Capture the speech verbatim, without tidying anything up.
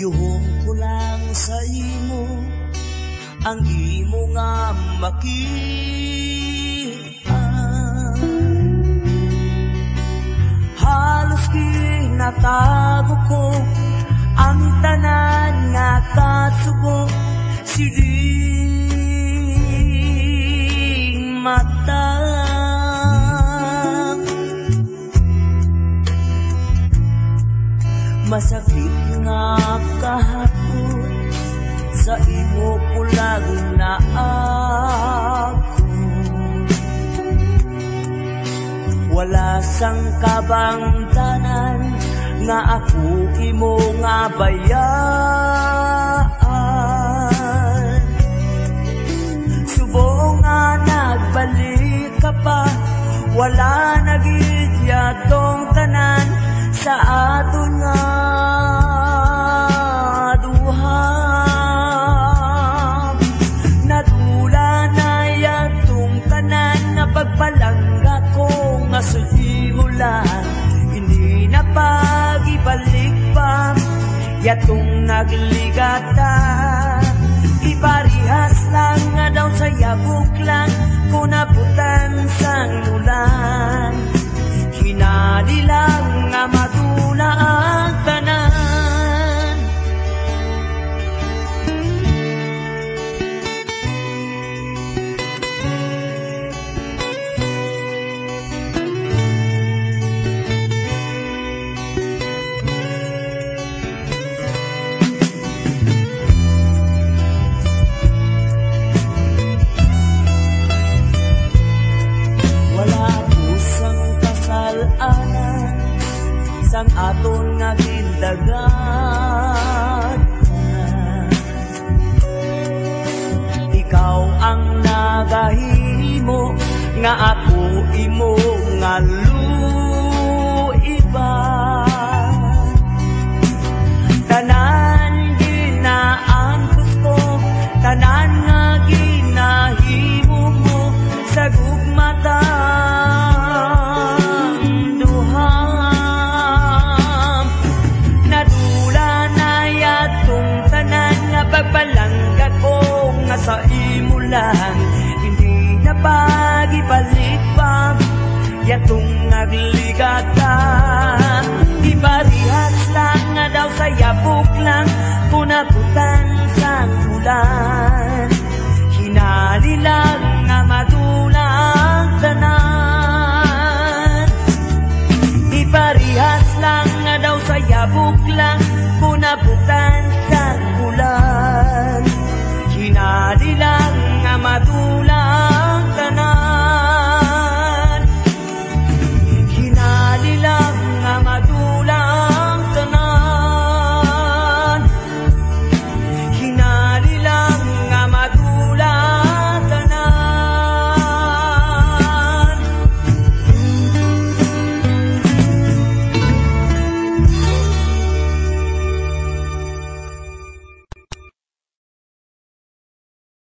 Yuhong ko lang sa imo ang imo nga makita. Halos kinatago ko ang tanan nga kasugo siling mata. Masakit nga kahapon sa imo pulag na ako. Wala sang kabangtanan nga ako imo nga bayaan. Subong nga nagbalik ka pa, wala nagidyatong tanan sa aton nga duha. Nadula na yatong tanan nga pagpalangga ko nga sulimulan. Hindi na pag-ibalik pa yatong nagligata. Iparihas lang nga daw sa yabuk lang kung naputan sang ulan. Hinadi lang nga madula ang tanan. Sang aton nga gindagan, ikaw ang nagahimo nga ako imo nga luiba. Tanan ginaangkos ko, tanan nga ginahimo mo sa gugmata. Pagpalangga ko nga sa imo lang, hindi na pag-ibalik pa yatong nagligata. Iparihas lang nga daw sa yabuk lang kung naputan sang ulan. Hinali lang nga madula ang tanan. Iparihas lang nga daw sa yabuk lang kung naputan